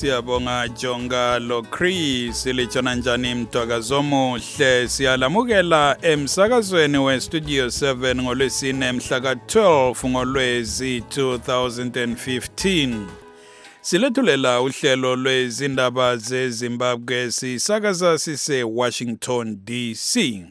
siyabonga Jonga lo Chris lichona njani mtwakazi omuhle siyalamukela emsakazweni we Studio 7 ngolwesine mhla ka-12 ngoLwezi 2015 silethulela uhlelo lwezindaba zeZimbabwe sisakaza sise Washington DC.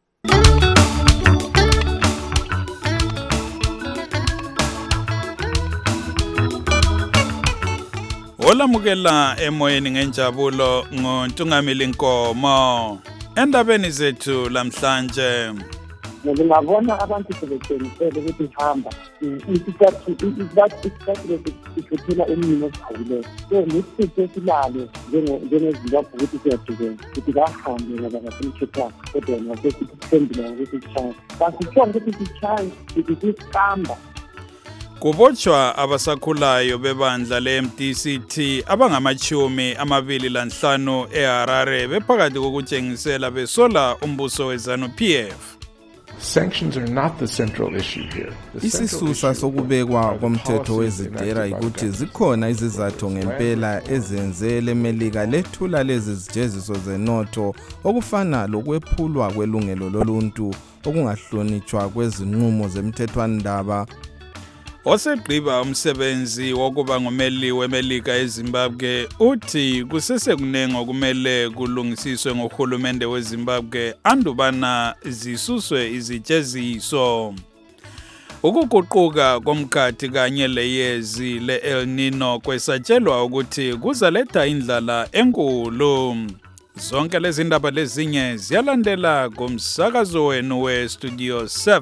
Olamukela emoyeni ngenjabulo ngoNtungamili Nkomo. Endabeni zethu lamhlanje ngibona abantu sebetshengisele ukuthi hamba isikhathi sithuthela umnimo osivile so nesitho esilalo njengeZimbabwe ukuthi siyadukela ukuthi bahambe ngoba ngasemthethweni kodwa nasesithembile ukuthi sichaye basitshonga ukuthi sichaye ukuthi sisikamba. Kubotshwa abasakhulayo bebandla le-MDCT abangama-25 eHarare bephakathi kokutshengisela besola umbuso weZANU-PF. Sanctions are not the central issue here. Isisusa sokubekwa komthetho wezidera ukuthi zikhona izizathu ngempela ezenze lemelika lethula lezi zijeziso zenotho okufana lokwephulwa kwelungelo loluntu okungahlonitshwa kwezinqumo zemthethwandaba. Osegqiba umsebenzi wokuba ngumeli wemelika eZimbabwe uthi kusesekunengi okumele kulungisiswe ngohulumende weZimbabwe andubana zisuswe izijeziso. Ukuguquka komkhathi kanye leyezi le-El Nino kwesatshelwa ukuthi kuzaletha indlala enkulu. Zonke lezi ndaba lezinye ziyalandela kumsakazo wenu we Studio 7.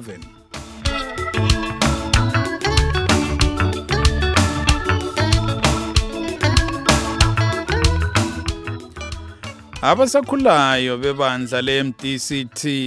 Abasakhulayo bebandla le-MDCT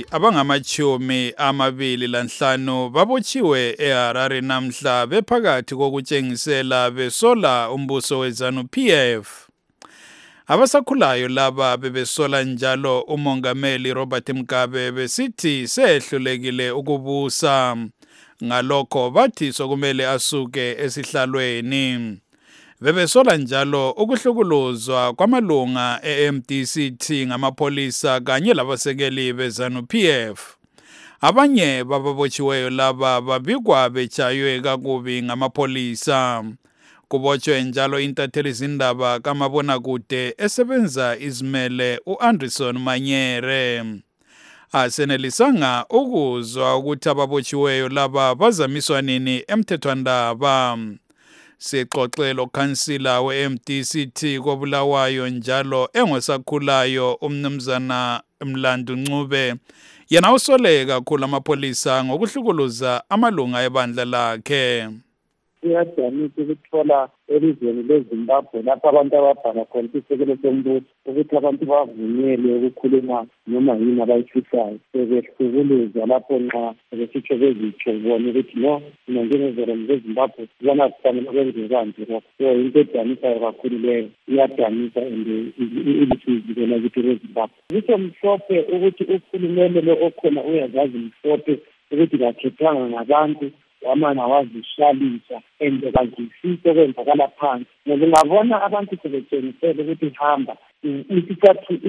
abangama-25 babotshiwe eHarare namhla bephakathi kokutshengisela besola umbuso weZANU-PF. Abasakhulayo laba bebesola njalo umongameli Robert Mugabe besithi sehlulekile ukubusa. Ngalokho bathi sokumele asuke esihlalweni. Bebesola njalo ukuhlukuluzwa kwamalunga e-MDCT ngamapholisa kanye labasekeli beZANU-PF. Abanye bababotshiweyo laba babikwa betshaywe kakubi ngamapholisa. Kubotshwe njalo intatheli zindaba kamabonakude esebenza izimele uAnderson Manyere. Asenelisanga ukuzwa ukuthi ababotshiweyo laba bazamiswa nini emthethwandaba. Sixoxelo kansila we-MDCT koBulawayo njalo engosakhulayo umnumzana Mlandu Ncube yena usole kakhulu amapholisa ngokuhlukuluza amalunga ebandla lakhe. Iyadamisa ukuthola elizweni leZimbabwe lapho abantu ababhala khona isekelo sombuso ukuthi abantu bavunyelwe ukukhuluma noma yini abayifisayo sebehlukuluza lapho nxa besitsho bezitsho bona ukuthi no mina njengezolo zeZimbabwe kubona kufanele kwenziwe kanje so into edamisayo kakhulu leyo iyadamisa ilizwe kithi leZimbabwe. Kusho mhlophe ukuthi uhulumende lo okhona uyazazi mhlophe ukuthi kakhethanga ngabantu wamana wazishalisa and bazifise kwenzakala phansi. Ngibona abantu sebetshengisele ukuthi hamba isikhathi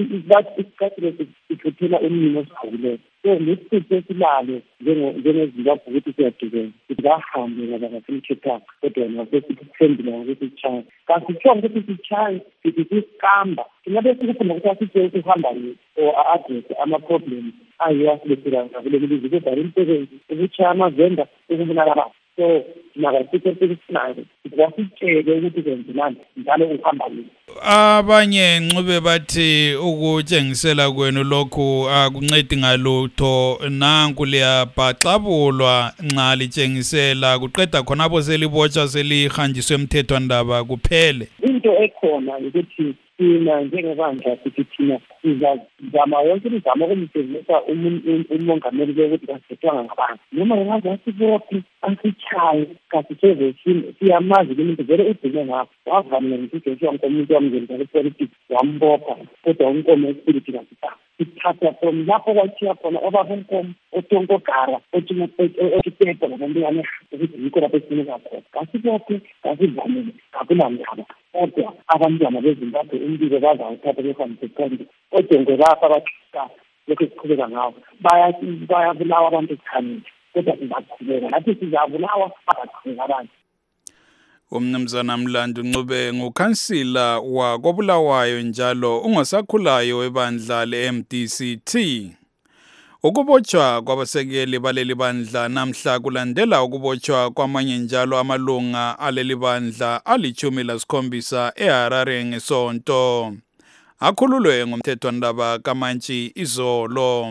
sithuthela umnimo osivile so nesitho esilalo njengeZimbabwe ukuthi siyadukela ukuthi bahambe ngoba ngasemthethweni kodwa nasesithembile ukuthi sichaye kasitshonga ukuthi sichaye sithi sisikamba singabe sikufuna ukuthi asitshe ukuhamba address ama-problems ayiyo asilethela kuleli lizwe kodwa imisebenzi ukuchaya amazenda ukubulala abantu so nakasitho esikufunayo kwasitshele ukuthi kwenzelani njalo uhamba nini. Abanye Ncube bathi ukutshengisela kwenu lokhu akuncedi ngalutho nanku liyabhaxabulwa nxa litshengisela kuqeda khonapho selibotshwa selihanjiswe emthethwandaba kuphele. Into ekhona ukuthi thina njengebandla sithi thina sizazama yonke imizamo ukumsebenzisa umongameli ukuthi kasithethwanga ngabantu noma ngaze asibophe asichaye kasitheze siyamazi umuntu vele udinge ngapho wavamile ngisho umuntu wamngeni kwepolitics wambopha kodwa unkomo esiphilithi kasithanga ithatha from lapho kwathiwa khona obabonkomo otonkogara otipepho labantu yane ukuthi yikho lapho esinika khona kasibophe kasivamile akunandaba kodwa abantwana bezimbabwe umbiko bazawuthatha behambeseqonde odongo lapha bathika lokho siqhubeka ngawo bayabulawa abantu ekukhanyeni kodwa sizaqhubeka nathi sizabulawa abaqhubeka abantu. Umnumzana Mlando Ncube ngukhansila wakobulawayo njalo ungosakhulayo webandla le-MDCT. Ukubotshwa kwabasekeli baleli bandla namhla kulandela ukubotshwa kwamanye njalo amalunga aleli bandla ali-17 eHarare ngesonto. Akhululwe ngumthethwandaba kaMantshi izolo.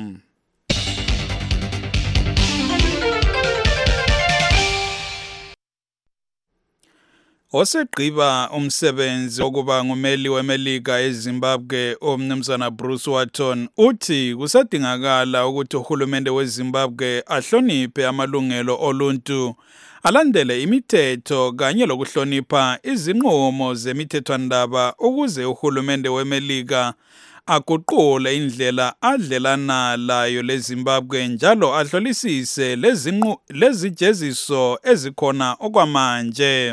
Osegqiba umsebenzi wokuba ngumeli weMelika eZimbabwe umnumzana Bruce Watton uthi kusadingakala ukuthi uhulumende weZimbabwe ahloniphe amalungelo oluntu, alandele imithetho kanye lokuhlonipha izinqumo zemithethwandaba ukuze uhulumende weMelika aguqule indlela adlelana layo leZimbabwe njalo ahlolisise lezijeziso ezikhona okwamanje.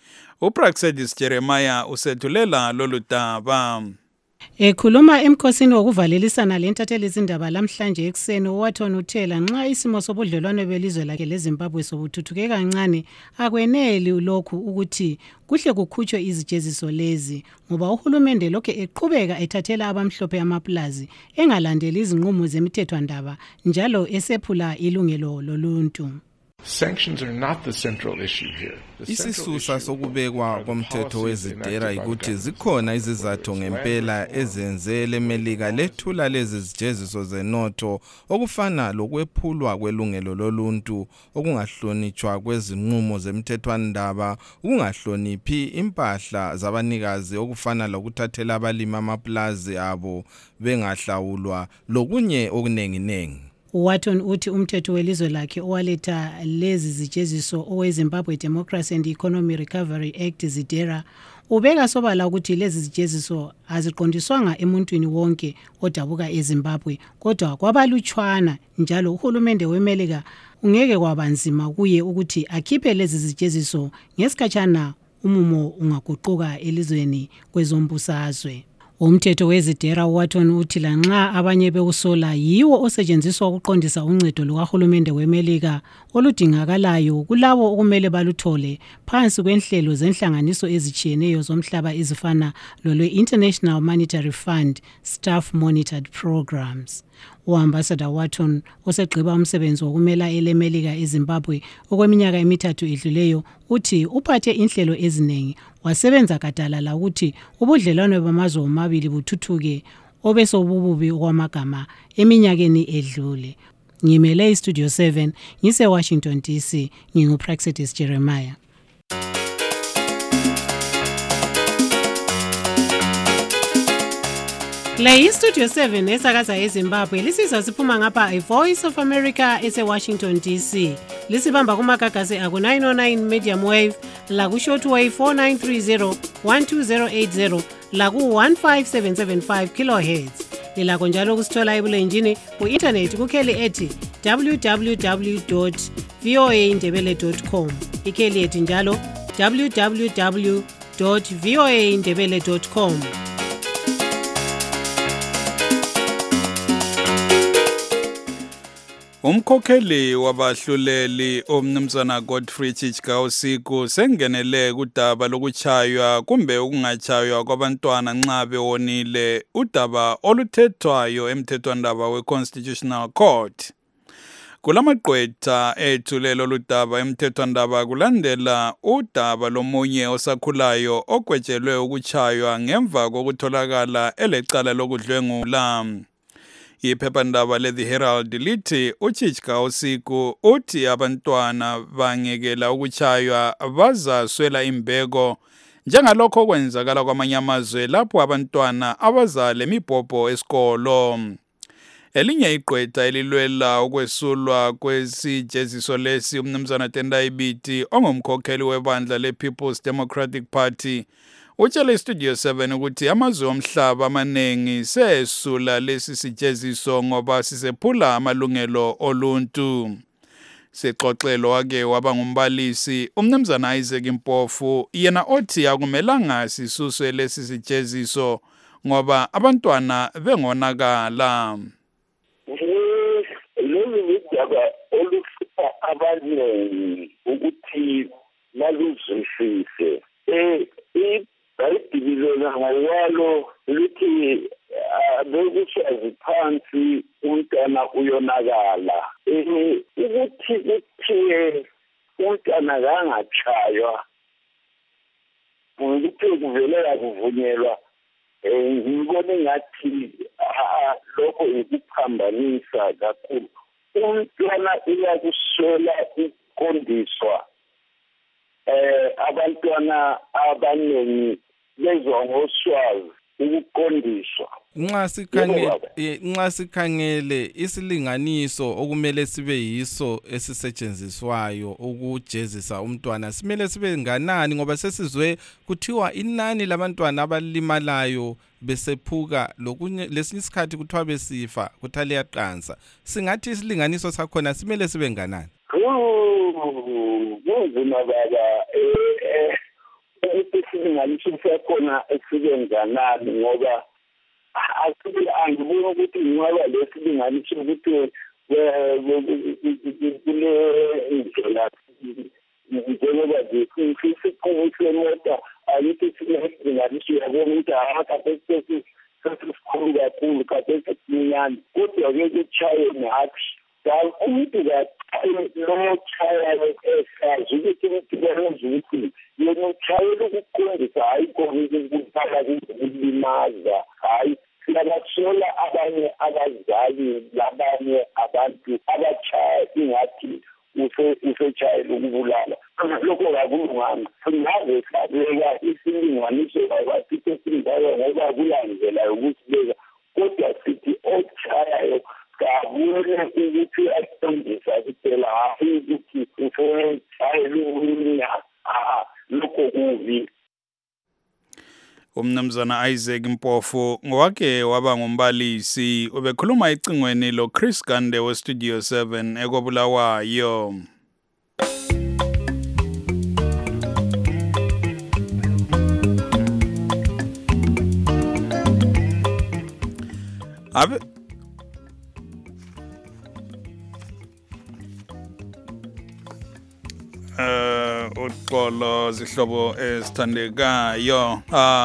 uPraxedis Jeremiah usethulela lolu daba. Ekhuluma emkhosini wokuvalelisana lentatheli izindaba lamhlanje ekseni uWatton uthela nxa isimo sobudlelwano belizwe lakhe leZimbabwe sobuthuthuke kancane akweneli lokhu ukuthi kuhle kukhutshwe izijeziso lezi ngoba uhulumende lokho eqhubeka ethathela abamhlophe amaplazi engalandeli izinqumo zemithethwandaba njalo esephula ilungelo loluntu. Sanctions are not the central issue here. Isisusa sokubekwa komthetho wezidera ukuthi zikhona izizathu ngempela ezenze leMelika lethula lezi zijeziso zenotho okufana lokwephulwa kwelungelo loluntu, okungahlonitshwa kwezinqumo zemthethwandaba, ukungahloniphi impahla zabanikazi okufana lokuthathela abalimi amaplazi abo bengahlawulwa lokunye okunenginengi. Watton uthi umthetho welizwe lakhe owaletha lezi zijeziso oweZimbabwe Democracy and Economic Recovery Act ZIDERA ubeka sobala ukuthi lezi zijeziso aziqondiswanga emuntwini wonke odabuka eZimbabwe kodwa kwabalutshwana njalo uhulumende weMelika ungeke kwabanzima kuye ukuthi akhiphe lezi zijeziso ngesikhatshana umumo ungaguquka elizweni kwezombusazwe. Umthetho wezidera Watton uthi lanxa abanye bewusola yiwo osetshenziswa ukuqondisa uncedo lukahulumende weMelika oludingakalayo kulabo okumele baluthole phansi kwenhlelo zenhlanganiso ezitshiyeneyo zomhlaba ezifana lolwe-International Monetary Fund Staff Monitored Programs. U-Ambassador Watton osegqiba umsebenzi wokumela eleMelika eZimbabwe okweminyaka emithathu edluleyo uthi uphathe inhlelo eziningi wasebenza gadalala ukuthi ubudlelwano bamazwe omabili buthuthuke obesobububi okwamagama eminyakeni edlule. Ngimele iStudio 7 ngise Washington DC nginguPraxedis Jeremiah. Le iStudio 7 esakaza eZimbabwe lisizwa siphuma ngapha iVoice of America eseWashington DC. Lisibamba kumagagasi aku 909 medium wave la ku shortwave 4930 12080 la ku 15775 kilohertz. Lilakho njalo kusithola ebulenjini ku internet kukheli ethi www.voaindebele.com. Ikheli ethi njalo www.voaindebele.com. Umkhokheli wabahluleli omnumzana Godfrey Chickaosiku sengenele kudaba lokuchaywa kumbe ukungachaywa kwabantwana nxa bewonile udaba oluthethwayo emthethwandaba we-Constitutional Court. Kulamagqwetha ethulelo ludaba emthethwandaba kulandela udaba lomunye osakhulayo ogwetshelwe ukuchaywa ngemva kokutholakala elecala lokudlwengula. Iphephandaba le-The Herald lithi uChickaosiku uthi abantwana bangekela ukuchaywa bazaswela imbeko njengalokho kwenzakala kwamanye amazwe lapho abantwana abazale imibhobho esikolo. Elinye igqwetha elilwela ukwesulwa kwesijeziso lesi umnumzana Tendai Biti ongumkhokheli webandla le-People's Democratic Party Utshele iStudio 7 ukuthi amazwe omhlaba amaningi sesula lesi sijeziso ngoba sisephula amalungelo oluntu. Sexoxelo wake waba ngumbalisi umnumzana Isaac Mpofu yena othi akumelanga sisuswe lesi sijeziso ngoba abantwana bengonakala. Lolu ludaba oluhlupha abaningi ukuthi baluzwisise. iBhayibhili ngokwalo lithi bekushazi phansi umntwana uyonakala. Ukuthi kuthiwe umntwana kangachaywa ukuthi kuvelela kuvunyelwa ngibona ngathi lokho ikuphambanisa kakhulu. Umntwana uyakuswela ukukondiswa. Abantwana abaningi bezwa ngoswazi ukukondiswa. Nxa sikhangele isilinganiso okumele sibe yiso esisetshenziswayo ukujezisa umntwana simele sibe nganani ngoba sesizwe kuthiwa inani labantwana abalimalayo besephuka lokunye lesinye isikhathi kuthiwa besifa kuthale yaqansa. Singathi isilinganiso sakhona simele sibe nganani? Kunzima baba ukuthi isilinganiso sakhona esibe nganani ngoba angiboni ukuthi ngoba lesilinganiso ukuthi kule indlela njengoba isikhungo semota ayithi silinganiso yabona ukuthi akaphethe sesikhulu kakhulu kaphethe siminyane kodwa-ke kutshaye ngathi umuntu lochayayo esazi ukuthi ukuthibenza ukuthi yena uchayela ukuqondisa hayi khona ukuthala ukulimaza hayi siyabasola abanye abazali labanye abantu abachaya ingathi usechayela ukubulala. Lokho kakulunganga. Singaze sabeka isilinganiso kwathi sesindala ngoba kulandela yokusibeka kodwa sithi ochayayo kabule ukuthi aqondisa kuphela hayi ukuthi usechayela ukulinya lokho kubi. Umnumzana Isaac Mpofu ngowake waba ngumbalisi ubekhuluma ecingweni lo Chris Gande weStudio 7 eKobulawayo. Uxolo zihlobo esithandekayo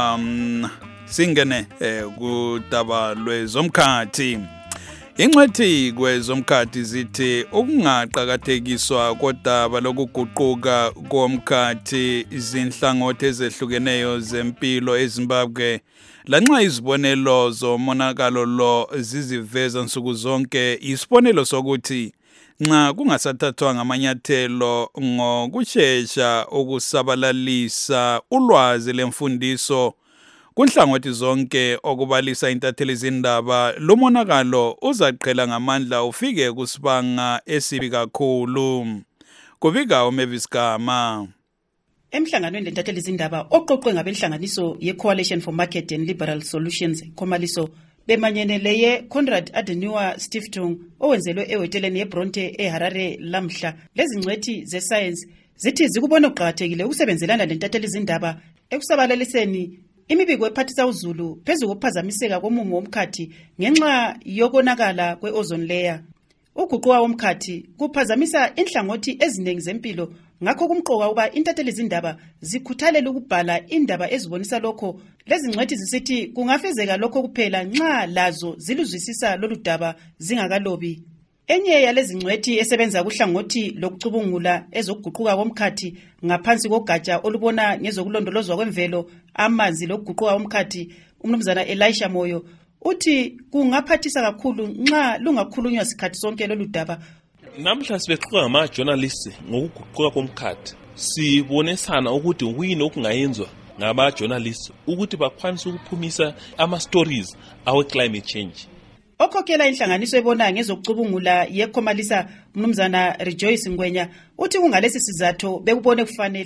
singene kudaba lwezomkhathi. Ingcwethi kwezomkhathi zithi ukungaqhakathekiswa kodaba lokuguquka komkhathi izinhlangothi ezehlukeneyo zempilo eZimbabwe lanxa izibonelo zomonakalo lo ziziveza nsuku zonke isibonelo sokuthi nxa kungasathathwa ngamanyathelo ngokushesha ukusabalalisa ulwazi lemfundiso kunhlangothi zonke okubalisa intatheli zindaba lomonakalo uzaqhela ngamandla ufike kusibanga esibi kakhulu. Kubika uMavis Gama. Emhlanganweni lentatheli zindaba oqoqwe ngabenhlanganiso ye-Coalition for Market and Liberal Solutions Khomaliso bemanyene leye Conrad Adenauer Stiftung owenzelwe ehoteleni yeBronte eHarare lamhla. Lezi ngcwethi ze-science zithi zikubona ukuqhakathekile ukusebenzelana lentatheli zindaba ekusabalaliseni imibiko ephathisa uZulu phezu kokuphazamiseka komumo womkhathi ngenxa yokonakala kwe-ozone layer. Uguquka womkhathi kuphazamisa inhlangothi eziningi zempilo ngakho kumqoka uba intatheli zindaba zikhuthalela ukubhala indaba ezibonisa lokho. Lezi ngcwethi zisithi kungafezeka lokho kuphela nxa lazo ziluzwisisa lolu daba zingakalobi. Enye yalezi ngcwethi esebenza kuhlangothi lokucubungula ezokuguquka komkhathi ngaphansi kogatsha olubona ngezokulondolozwa kwemvelo amanzi lokuguquka komkhathi umnumzana Elisha Moyo uthi kungaphathisa kakhulu nxa lungakhulunywa sikhathi sonke lolu daba. Namhla sibexoxa ngama-journalists ngokuguquka komkhathi sibonisana ukuthi kuyini okungayenzwa ngaba-journalists ukuthi bakwanise ukuphumisa ama-stories awe-climate change. Okhokhela inhlanganiso ebona ngezokucubungula yeKhomalisa umnumzana Rejoice Ngwenya uthi kungalesi sizathu bekubone kufanele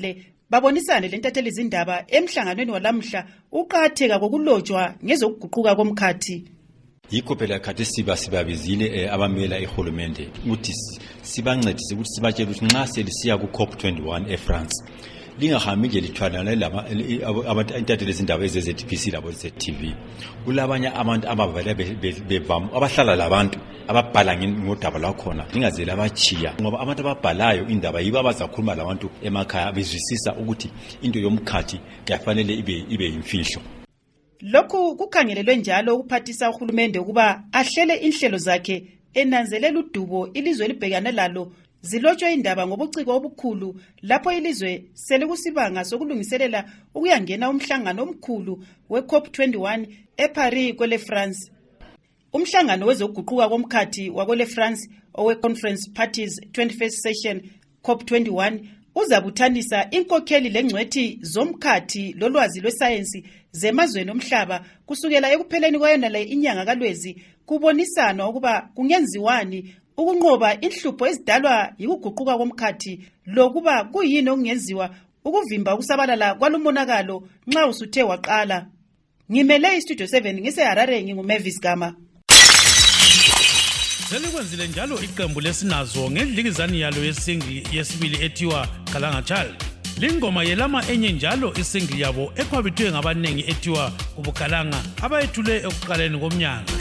babonisane lentatheli izindaba emhlanganweni walamhla uqatheka kokulotshwa ngezokuguquka komkhathi. Yikho phela khathi sibabizile abamela ehulumende ukuthi sibancedise ukuthi sibatshele ukuthi nxa selisiya ku COP21 eFrance lingahambi nje lithwalana lama abantu intatheli izindaba ezeZPC labo zeTV. Kulabanye abantu abavela bevama abahlala labantu ababhala ngodaba lwakhona lingazela abachiya ngoba abantu ababhalayo indaba yibo abazakhuluma labantu emakhaya bezwisisa ukuthi into yomkhathi kufanele ibe yimfihlo. Lokhu kukhangelelwe njalo ukuphathisa uhulumende ukuba ahlele inhlelo zakhe enanzelela udubo ilizwe libhekana lalo zilotshwe indaba ngobuciko obukhulu lapho ilizwe selikusibanga sokulungiselela ukuyangena umhlangano omkhulu we-COP21 eParis kwele France. Umhlangano wezokuguquka komkhathi wakwele France owe-Conference Parties 21st Session COP21 uzabuthanisa inkokheli lengcwethi zomkhathi lolwazi lwesayensi zemazweni omhlaba kusukela ekupheleni kwayona le inyanga kaLwezi kubonisana ukuba kungenziwani ukunqoba inhlupho ezidalwa yikuguquka komkhathi lokuba kuyini okungenziwa ukuvimba ukusabalala kwalumonakalo nxa usuthe waqala. Ngimele iStudio 7 ngiseHarare nginguMavis Gama. Selikwenzile njalo iqembu lesinazo ngendlikizani yalo yesingli yesibili ethiwa Kalanga Child. Lingoma yelama enye njalo isingli yabo ekhwabithwe ngabanengi ethiwa Kubukalanga abayethule ekuqaleni komnyaka.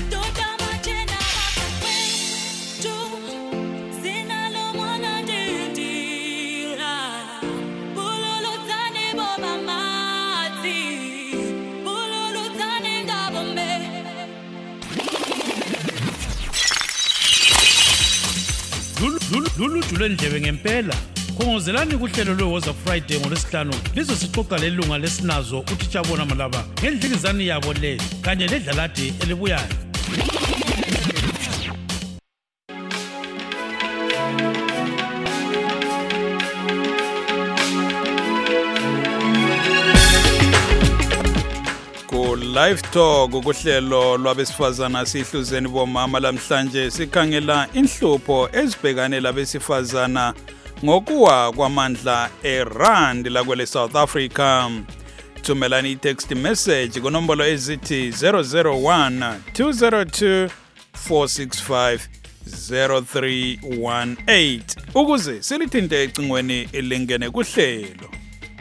Lulu julendlebe ngempela khongozelani kuhlelo lweWhatsApp Friday ngolesihlanu lizosixoxa lelunga lesinazo uThitshabona Malaba ngendlikizani yabo le kanye ledlalade elibuyayo. Live Talk ukuhlelo lwabesifazana sihluzeni bomama lamhlanje sikhangela inhlupho ezibhekane labesifazana ngokuwa kwamandla eRand lakwele South Africa. Thumelani text message kunombolo ezithi 001 202 465 0318 ukuze silithinte ecingweni elingene kuhlelo.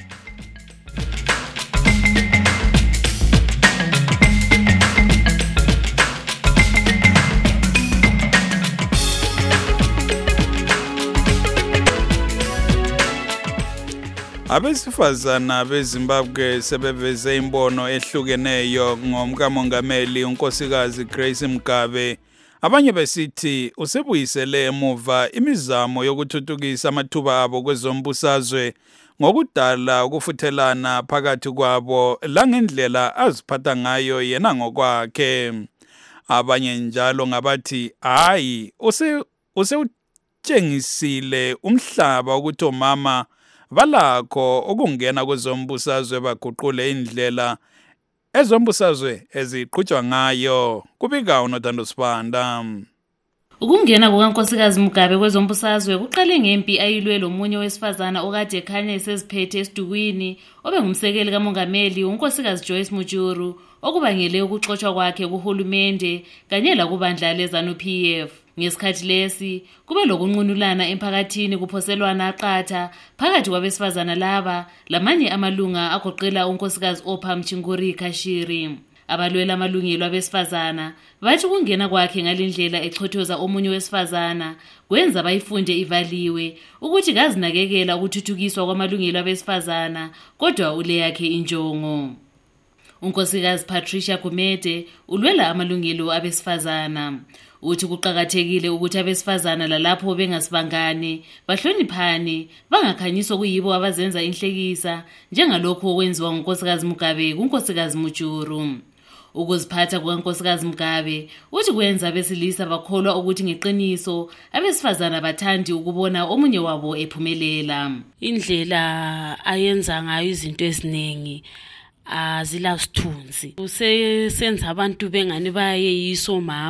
Abesifazana beZimbabwe sebeveze imbono ehlukeneyo ngomkamongameli unkosikazi Grace Mugabe. Abanye besithi usebuyisele emuva imizamo yokuthuthukisa amathuba abo kwezombusazwe ngokudala ukufuthelana phakathi kwabo langendlela aziphatha ngayo yena ngokwakhe. Abanye njalo ngabathi hayi usewutshengisile umhlaba ukuthi omama balakho ukungena kwezombusazwe baguqule indlela ezombusazwe eziqhutshwa ngayo. Kubika uNothando Sibanda. Ukungena kukankosikazi Mugabe kwezombusazwe kuqale ngempi ayilwe lomunye wesifazana okade ekhanya eseziphethe esidukwini obengumsekeli kamongameli unkosikazi Joyce Mujuru okubangele ukuxoxwa kwakhe kuhulumende kanye lakubandla leZANU-PF. Ngesikhathi lesi kube lokunqunulana emphakathini kuphoselwana aqatha phakathi kwabesifazana laba lamanye amalunga agoqela unkosikazi Opha Mchinguri Kashiri. Abalwela amalungelo abesifazana bathi kungena kwakhe ngalendlela echothoza omunye wesifazana kwenza bayifunde ivaliwe ukuthi kazinakekela ukuthuthukiswa kwamalungelo abesifazana kodwa ule yakhe injongo. Unkosikazi Patricia Gumede ulwela amalungelo abesifazana. Uthi kuqhakathekile ukuthi abesifazana lalapho bengasibangane bahloniphane bangakhanyiswa kuyibo abazenza inhlekisa njengalokho okwenziwa ngunkosikazi Mugabe kunkosikazi Mujuru. Ukuziphatha kukankosikazi Mugabe uthi kwenza abesilisa bakholwa ukuthi ngeqiniso abesifazana bathandi ukubona omunye wabo ephumelela. Indlela ayenza ngayo izinto eziningi azila sithunzi usesenza abantu bengani baye yiso mama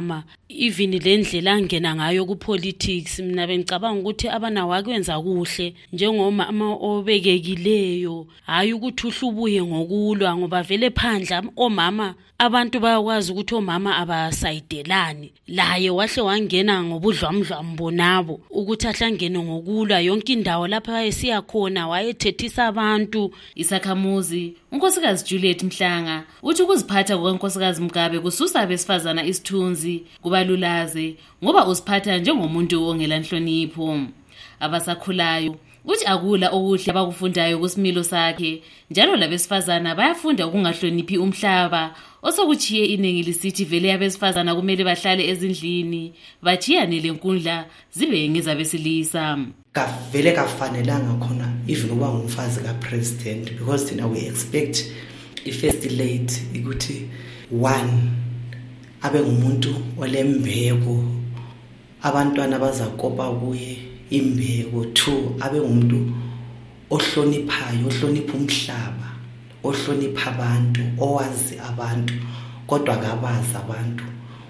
even lendlela angena ngayo ku politics mina bengicabanga ukuthi abanawo akwenza kuhle njengomama obekekileyo hayi ukuthi uhlubuye ngokulwa ngoba vele phandla omama abantu bayakwazi ukuthi omama abasayidelani laye wahle wangena ngobudlwamdlwambo nabo ukuthi ahlangene ngokulwa yonke indawo lapha esiya khona wayethethisa abantu. Isakhamuzi unkosikazi Juliet Mhlanga uthi ukuziphatha kukankosikazi Mugabe kususa abesifazana isithunzi kubalulaze ngoba usiphatha njengomuntu ongela nhlonipho. Abasakhulayo uthi akula okuhle abakufundayo kusimilo sakhe njalo labesifazana bayafunda ukungahloniphi umhlaba osokuchiye iningi lisithi vele abesifazana kumele bahlale ezindlini bachiyane lenkundla zibe ngezabesilisa. Vele kafanelanga khona even uba ngumfazi kapresident because thina we expect i-first lady ukuthi one abe ngumuntu olembeko abantwana bazakopa kuye imbeko. Two abe ngumuntu ohloniphayo ohlonipha umhlaba ohlonipha abantu owazi abantu kodwa akabazi abantu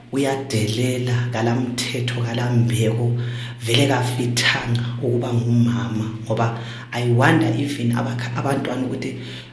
uyadelela kalamthetho kalambeko vele kafithanga ukuba ngumama ngoba I wonder even abantwana ukuthi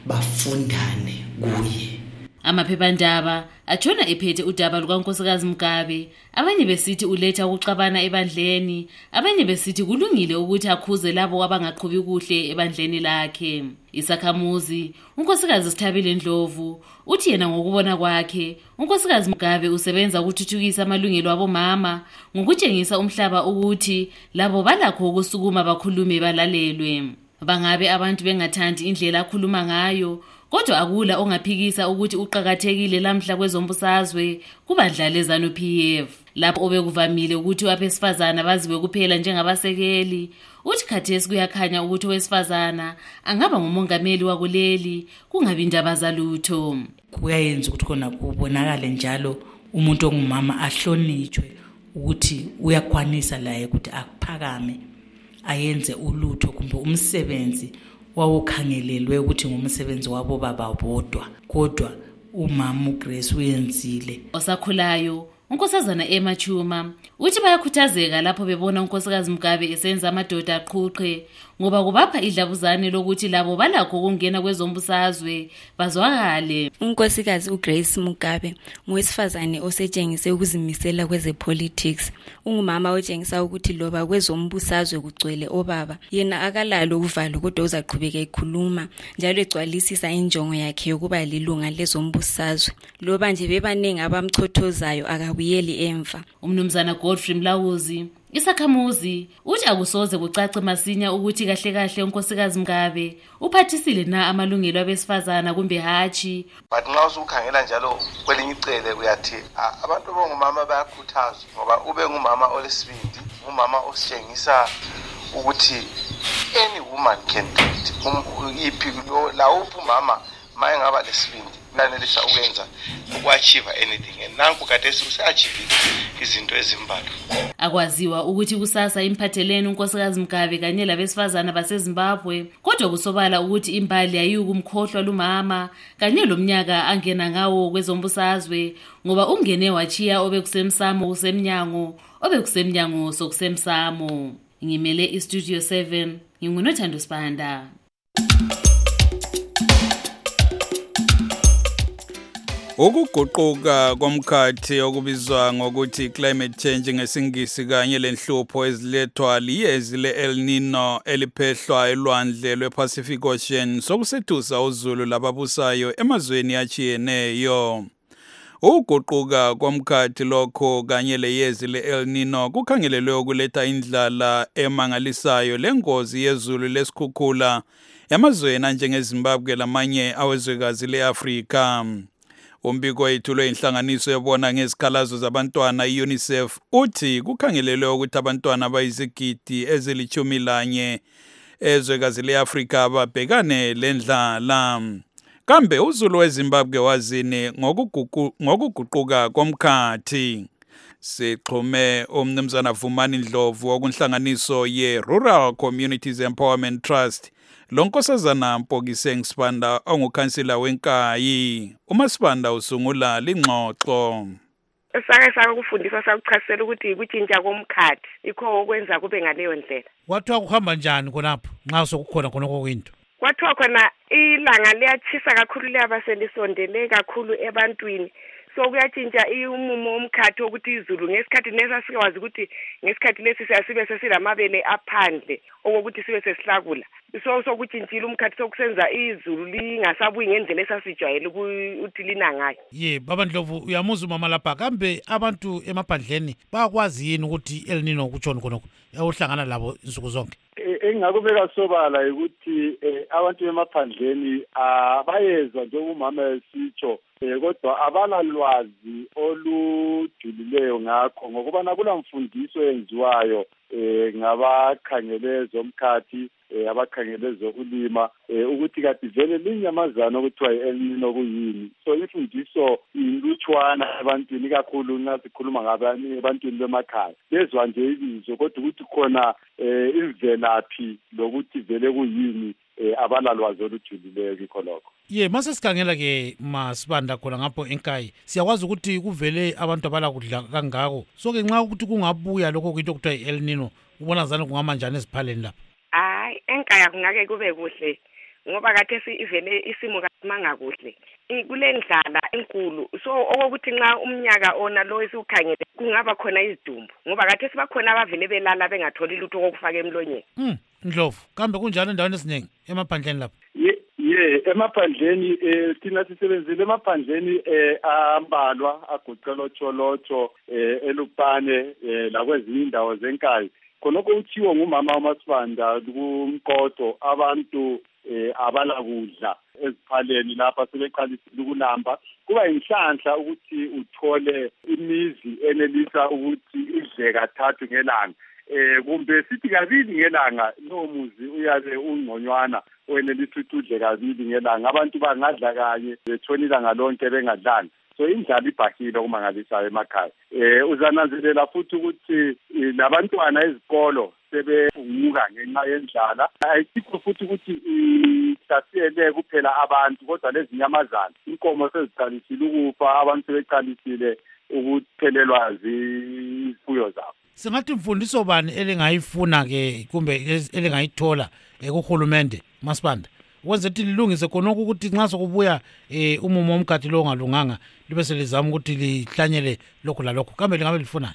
bafundane kuye. Amaphephandaba atshona ephethe udaba lukankosikazi Mugabe, abanye besithi uletha ukuxabana ebandleni, abanye besithi kulungile ukuthi akhuze labo abangaqhubi kuhle ebandleni lakhe. Isakhamuzi unkosikazi Sithabile Ndlovu uthi yena ngokubona kwakhe unkosikazi Mugabe usebenza ukuthuthukisa amalungelo abomama ngokutshengisa umhlaba ukuthi labo balakho ukusukuma bakhulume balalelwe. Bangabe abantu bengathandi indlela akhuluma ngayo kodwa akula ongaphikisa ukuthi uqhakathekile lamhla kwezombusazwe kubadlale ZANU-PF lapho obekuvamile ukuthi abesifazana baziwe kuphela njengabasekeli. Uthi khathesi kuyakhanya ukuthi owesifazana angaba ngumongameli wakuleli kungabi indaba zalutho. Kuyayenza ukuthi khona kubonakale njalo umuntu ongumama ahlonitshwe ukuthi uyakwanisa laye ukuthi akuphakame ayenze ulutho kumbe umsebenzi wawukhangelelwe ukuthi ngumsebenzi wabo baba bodwa kodwa umama uGrace uyenzile. Osakhulayo unkosazana eMachuma uthi bayakhuthazeka lapho bebona unkosikazi Mugabe esenza amadoda aqhuqhe ngoba kubapha idlabuzane lokuthi labo balakho ukungena kwezombusazwe bazwakale. Unkosikazi uGrace Mugabe ngowesifazane osetshengise ukuzimisela kwezepolitics. Ungumama otshengisa ukuthi loba kwezombusazwe kugcwele obaba yena akalalo uvalo kodwa uzaqhubeka ekhuluma njalo egcwalisisa injongo yakhe yokuba lilunga lezombusazwe. Loba nje bebanengi abamchothozayo akabuyeli emva. Umnumzana Godfrey Mlawuzi Isakhamuzi uthi akusoze kucace masinya ukuthi kahle kahle unkosikazi Mugabe uphathisile na amalungelo abesifazana kumbe hachi. But nxa usukhangela njalo kwelinye icele uyathi abantu bongumama bayakhuthazwa ngoba ube ngumama olesibindi umama ositshengisa ukuthi any woman can do it. Iphi la umama maye ngaba lesibindi uyanelisa ukwenza ukuachieve anything and nanku khathesi useachieve izinto ezimbalwa. Akwaziwa ukuthi kusasa imphathelene unkosikazi Mugabe kanye labesifazana baseZimbabwe kodwa kusobala ukuthi imbali ayukumkhohlwa lumama kanye lomnyaka angena ngawo kwezombusazwe ngoba ungene wachiya obekusemsamo kusemnyango obekusemnyango sokusemsamo. Ngimele iStudio 7 ngingunothando Sibanda. Ukuguquka komkhathi okubizwa ngokuthi climate change ngesingisi kanye lenhlupho ezilethwa liyezi le-El Nino eliphehlwa elwandle lwe-Pacific Ocean sokusethusa uzulu lababusayo emazweni achiyeneyo. Ukuguquka komkhathi lokho kanye leyezi le-El Nino kukhangelelwe ukuletha indlala emangalisayo lengozi yezulu lesikhukhula emazweni anjengeZimbabwe lamanye awezwekazi le-Afrika. Umbiko wethulwe inhlanganiso yabona ngezikhalazo zabantwana i-UNICEF uthi kukhangelelwe ukuthi abantwana bayizigidi ezili-11 ezwekazi le-Afrika ababhekane lendlala. Kambe uzulu weZimbabwe wazini ngokuguquka komkhathi. Sixhume umnumzana Vumani Ndlovu okunhlanganiso ye-Rural Communities Empowerment Trust lonkosazana Mpokiseng Sibanda ongukhansila wenkayi. UMasibanda usungula lingxoxo. sake kufundiswa sakuchasisela ukuthi ukutshintsha komkhathi ikho okwenza kube ngaleyo ndlela. Kwathiwa kuhamba njani khonapho nxa sokukhona khonoko kwinto? Kwathiwa khona ilanga liyatshisa kakhulu liyaba selisondele kakhulu ebantwini. So kuyatshintsha umumo womkhathi ukuthi izulu ngesikhathi nesa sikwazi ukuthi ngesikhathi lesi siyasibe sesilamabele aphandle okokuthi sibe sesihlakula. So kutshintshile umkhathi sokusenza izulu lingasabuyi ngendlela esasijwayele ukuthi lina ngayo. Baba Ndlovu uyamuza mama lapha kambe abantu emaphandleni bayakwazi yini ukuthi El Nino kutshoni khonoko uhlangana labo insuku zonke? Engakubeka sobala ukuthi abantu emaphandleni abayezwa njengomama esitsho kodwa abalalwazi olujulileyo ngakho ngokubana kulamfundiso yenziwayo ngabakhangele zomkhathi abakhangele zokulima ukuthi kati vele linyamazana okuthiwa yi-El Nino kuyini. So imfundiso inlutshwana ebantwini kakhulu nxa sikhuluma ngabantwini bemakhaya bezwa nje ibizo kodwa ukuthi khona imvelaphi lokuthi vele kuyini abalalwazi olujulileyo kikho lokho. Mase sikhangela ke masibanda khona ngapho enkayi siyakwazi ukuthi kuvele abantu abala kudla kangako. So ke nxa ukuthi kungabuya lokho kuyinto okuthiwa yi-El Nino ubona zani kungama njani esiphaleni lapha? Hayi enkaya kungake kube kuhle ngoba kade ivele isimo kasimanga kuhle. Kulendlala enkulu so okokuthi nxa umnyaka ona lo esiukhangele kungaba khona izidumbu ngoba kade sibakhona abavele belala bengatholi lutho okufaka emlonyeni. Ndlovu kambe kunjalo endaweni esiningi emaphandleni lapha? Emaphandleni thina sisebenzile emaphandleni ambalwa agoqelotsholotsho eLupane lakwezinye indawo zenkayi. Khonoko uthiwa ngumama waMasibanda kumqodo abantu abalakudla eziphaleni lapha sebeqalisile ukulamba. Kuba inhlanhla ukuthi uthole imizi enelisa ukuthi idle kathathu ngelanga. Kumbe sithi kabili ngelanga lowo muzi uyabe ungconywana wenelisa ukuthi udle kabili ngelanga. Abantu bangadla kanye betshonila ngalonke bengadlanga. So indlala ibhahile okumangalisayo emakhaya. Uzananzelela futhi ukuthi labantwana ezikolo sebevuka ngenxa yendlala. Ayisikho futhi ukuthi ihlasele kuphela abantu kodwa lezi nyamazana. Inkomo seziqalisile ukufa, abantu sebeqalisile ukuthelelwa izifuyo zabo. Singathi mfundiso bani elingayifuna ke kumbe elingayithola kuhulumende Masibanda wenze ukuthi lilungise khonoko ukuthi nxa sokubuya umumo womkhathi lo ongalunganga libe selizama ukuthi lihlanyele lokho lalokho kambe lingabe lifunani?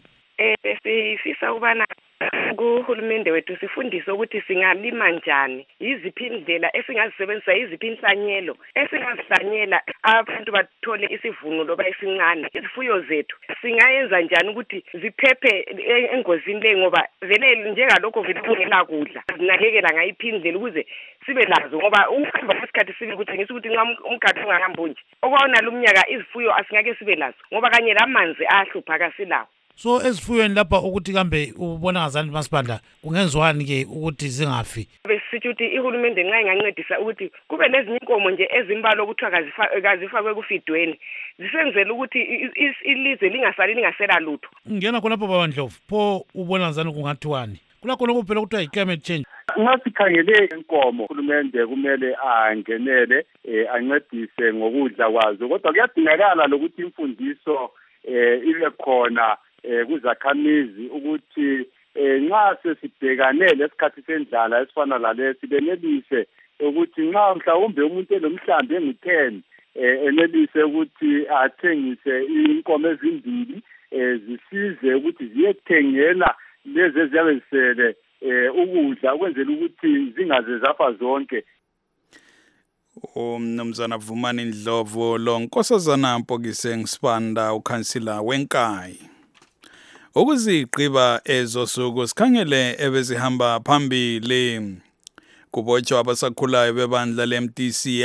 Sifisa ukubana kuhulumende wethu sifundise ukuthi singalima njani, yiziphi indlela esingazisebenzisa, yiziphi inhlanyelo esingazihlanyela abantu bathole isivuno loba esincane. Izifuyo zethu singayenza njani ukuthi ziphephe engozini le ngoba vele njengalokho vele kungela kudla zinakekela ngayiphi indlela ukuze sibe lazo ngoba ukuhamba kwesikhathi sibe kuthengisa ukuthi nxa umkhathi ungahambi nje okwawona lumnyaka izifuyo asingake sibe lazo ngoba kanye lamanzi ahlupha kasilawo. So ezifuyweni lapha ukuthi kambe ubona ngazani Masibanda kungenziwani ke ukuthi zingafi? Besithi ukuthi ihulumende nxa ingancedisa ukuthi kube lezinye inkomo nje ezimbalo ukuthiwa kazifakwe kufidweni zisenzele ukuthi ilizwe lingasela lutho. Ngena khonapho Baba Ndlovu pho ubona ngazani kungathiwani? Kulakho phela kuthiwa i-climate change. Nxa sikhangele inkomo uhulumende kumele angenele ancedise ngokudla kwazo kodwa kuyadingakala lokuthi imfundiso ibe khona kuzakhamizi ukuthi nxa sesibhekane lesikhathi sendlala esifana lalesi benelise ukuthi nxa mhlawumbe umuntu elomhlambi engu-10 enelise ukuthi athengise inkomo ezimbili zisize ukuthi ziyethengela lezi eziyabe zisele ukudla ukwenzela ukuthi zingaze zafa zonke. Umnumzana Vumani Ndlovu lo Nkosazana Mpokise Ngisibanda ukhansila wenkayi. Ukuzigqiba ezo suku sikhangele ebezihamba phambili kubotshwa abasakhulayo bebandla le-MDC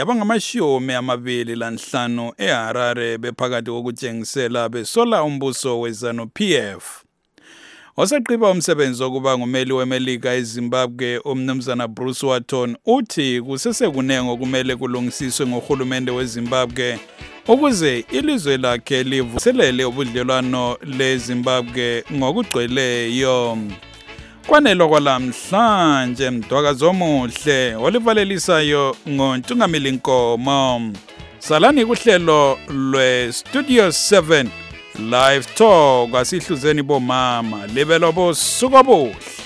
abangama-25 eHarare bephakathi kokutshengisela besola umbuso weZanu-PF. Osaqhiba umsebenzi wokuba ngumeli weMelika eZimbabwe umnumzana Bruce Watton uthi kusesekunengo okumele kulungisiswe ngohulumende weZimbabwe ukuze ilizwe lakhe livuselele ubudlelwano leZimbabwe ngokugcweleyo. Kwanelo kwalamhlanje mdwakazo omuhle olivalelisayo ngoNtungamili Nkomo. Salani kuhlelo lwe Studio 7 Live Talk asihluzeni bomama libelo bosuku obuhle.